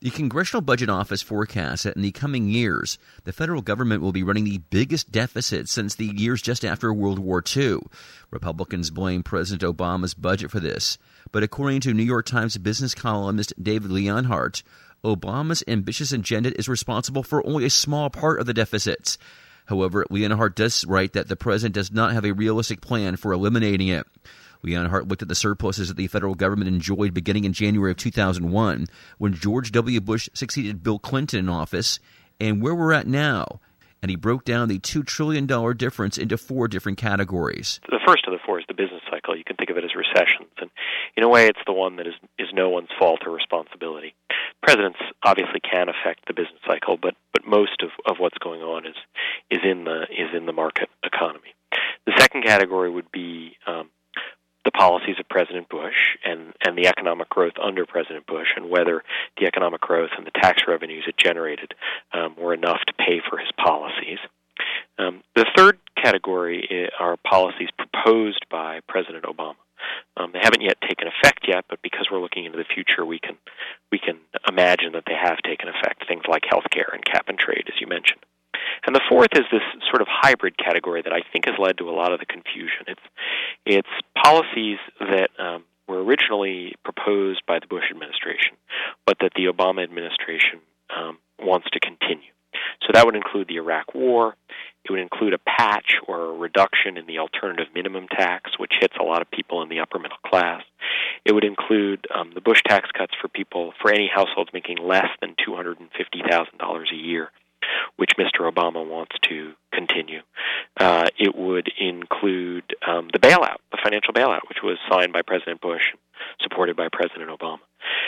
The Congressional Budget Office forecasts that in the coming years, the federal government will be running the biggest deficit since the years just after World War II. Republicans blame President Obama's budget for this. But according to New York Times business columnist David Leonhardt, Obama's ambitious agenda is responsible for only a small part of the deficits. However, Leonhardt does write that the president does not have a realistic plan for eliminating it. Leonhardt looked at the surpluses that the federal government enjoyed beginning in January of 2001, when George W. Bush succeeded Bill Clinton in office, and where we're at now. And he broke down the $2 trillion difference into 4 different categories. The first of the 4 is the business cycle. You can think of it as recessions. And in a way, it's the one that is no one's fault or responsibility. Presidents obviously can affect the business cycle, but most of what's going on is in the market economy. The second category would be the policies of President Bush and the economic growth under President Bush, and whether the economic growth and the tax revenues it generated were enough to pay for his policies. The third category are policies proposed by President Obama. They haven't yet taken effect yet, but because we're looking into the future, we can imagine that they have taken effect. Things like health care and cap and trade, as you mentioned. And the fourth is this sort of hybrid category that I think has led to a lot of the confusion. It's policies that were originally proposed by the Bush administration, but that the Obama administration wants to continue. So that would include the Iraq War. It would include a patch or a reduction in the alternative minimum tax, which hits a lot of people in the upper middle class. It would include the Bush tax cuts for any households making less than $250,000 a year, which Mr. Obama wants to continue. It would include the bailout, the financial bailout, which was signed by President Bush, supported by President Obama.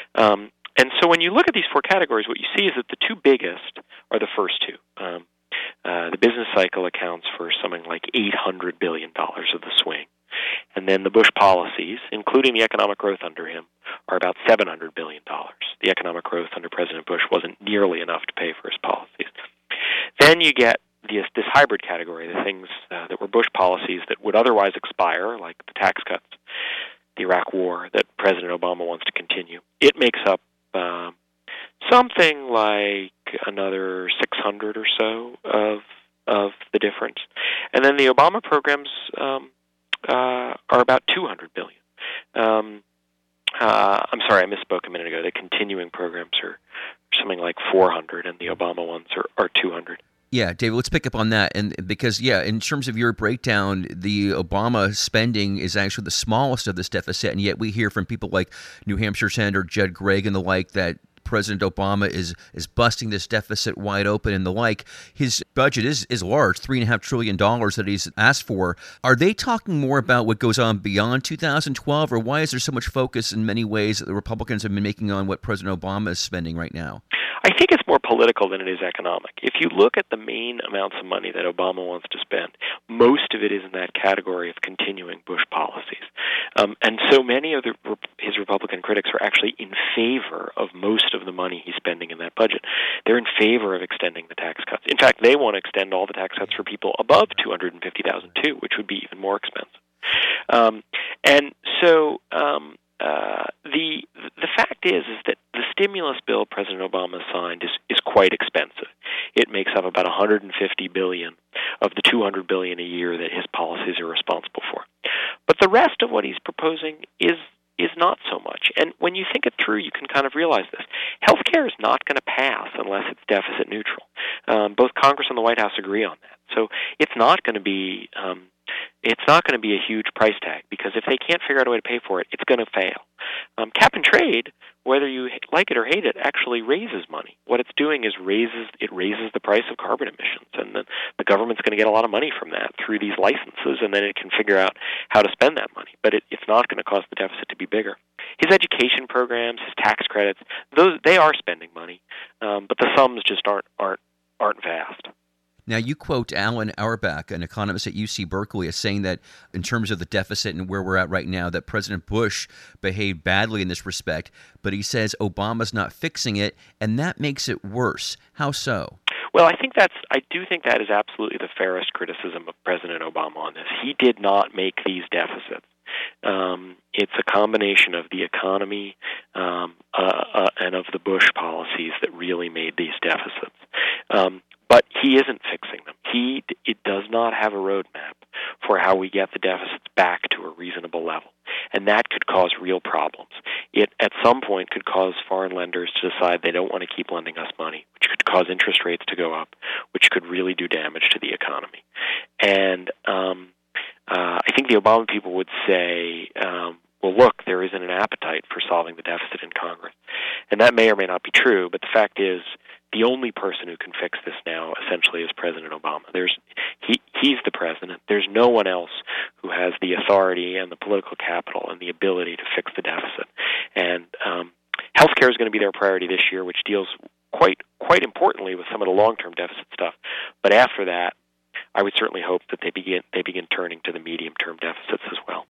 And so when you look at these 4 categories, what you see is that the 2 biggest are the first 2. The business cycle accounts for something like $800 billion of the swing. And then the Bush policies, including the economic growth under him, are about $700 billion. The economic growth under President Bush wasn't nearly enough to pay for his policies. Then you get this hybrid category, the things that were Bush policies that would otherwise expire, like the tax cuts, the Iraq War that President Obama wants to continue. It makes up something like another 600 or so of the difference. And then the Obama programs are about $200 billion. I'm sorry, I misspoke a minute ago. The continuing programs are something like 400, and the Obama ones are 200. Yeah, David, let's pick up on that. And because, in terms of your breakdown, the Obama spending is actually the smallest of this deficit, and yet we hear from people like New Hampshire Senator Judd Gregg and the like that President Obama is busting this deficit wide open and the like. His budget is large, $3.5 trillion that he's asked for. Are they talking more about what goes on beyond 2012, or why is there so much focus in many ways that the Republicans have been making on what President Obama is spending right now? I think it's more political than it is economic. If you look at the main amounts of money that Obama wants to spend, most of it is in that category of continuing Bush policies. And so many of his Republican critics are actually in favor of most of the money he's spending in that budget. They're in favor of extending the tax cuts. In fact, they want to extend all the tax cuts for people above $250,000 too, which would be even more expensive. And so the fact is that the stimulus bill President Obama signed is quite expensive. It makes up about $150 billion of the $200 billion a year that his policies are responsible for. But the rest of what he's proposing is not so much. And when you think it through, you can kind of realize this. Healthcare is not going to pass unless it's deficit neutral. Both Congress and the White House agree on that. So it's not going to be a huge price tag, because if they can't figure out a way to pay for it, it's going to fail. Cap and trade, whether you like it or hate it, actually raises money. What it's doing is raises the price of carbon emissions, and then the government's going to get a lot of money from that through these licenses, and then it can figure out how to spend that money. But it's not going to cause the deficit to be bigger. His education programs, his tax credits, they are spending money, but the sums just aren't vast. Now, you quote Alan Auerbach, an economist at UC Berkeley, as saying that in terms of the deficit and where we're at right now, that President Bush behaved badly in this respect, but he says Obama's not fixing it, and that makes it worse. How so? Well, I do think that is absolutely the fairest criticism of President Obama on this. He did not make these deficits. It's a combination of the economy and of the Bush policies that really made these deficits. But he isn't fixing them. It does not have a roadmap for how we get the deficits back to a reasonable level. And that could cause real problems. It, at some point, could cause foreign lenders to decide they don't want to keep lending us money, which could cause interest rates to go up, which could really do damage to the economy. And I think the Obama people would say, well, look, there isn't an appetite for solving the deficit in Congress. And that may or may not be true, but the fact is, the only person who can fix this now, essentially, is President Obama. He's the president. There's no one else who has the authority and the political capital and the ability to fix the deficit. And healthcare is going to be their priority this year, which deals quite importantly with some of the long-term deficit stuff. But after that, I would certainly hope that they begin turning to the medium-term deficits as well.